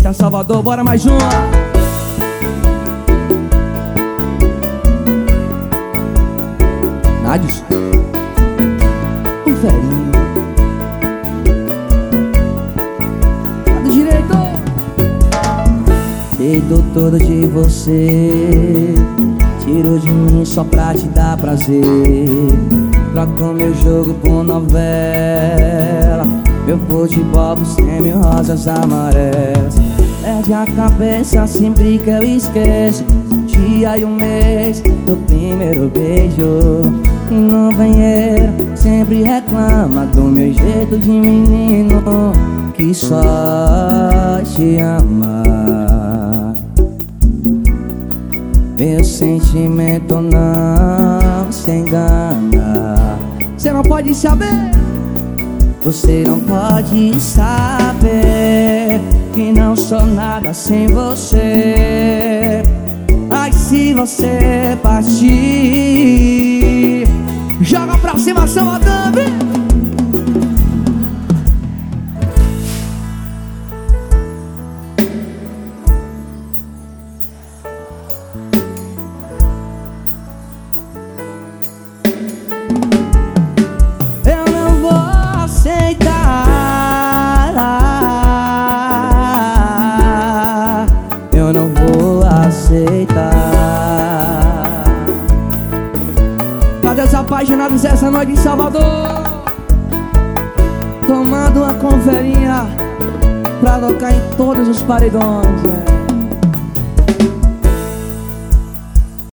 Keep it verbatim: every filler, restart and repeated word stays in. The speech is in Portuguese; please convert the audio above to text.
Eita, Salvador, bora mais uma. Nádios, um ferinho. Lado direito. Deito todo de você, tiro de mim só pra te dar prazer. Troco meu jogo por novela, meu futebol por cem mil rosas amarelas. Perde a cabeça sempre que eu esqueço o dia e o mês do primeiro beijo. E no banheiro sempre reclama do meu jeito de menino que só te ama. Meu sentimento não se engana. Você não pode saber, você não pode saber que não sou nada sem você. Ai, se você partir, joga pra cima, Salvador. Eu não vou aceitar, eu não vou aceitar. Cadê os apaixonados essa noite em Salvador? Tomando uma conferinha pra tocar em todos os paredões, é.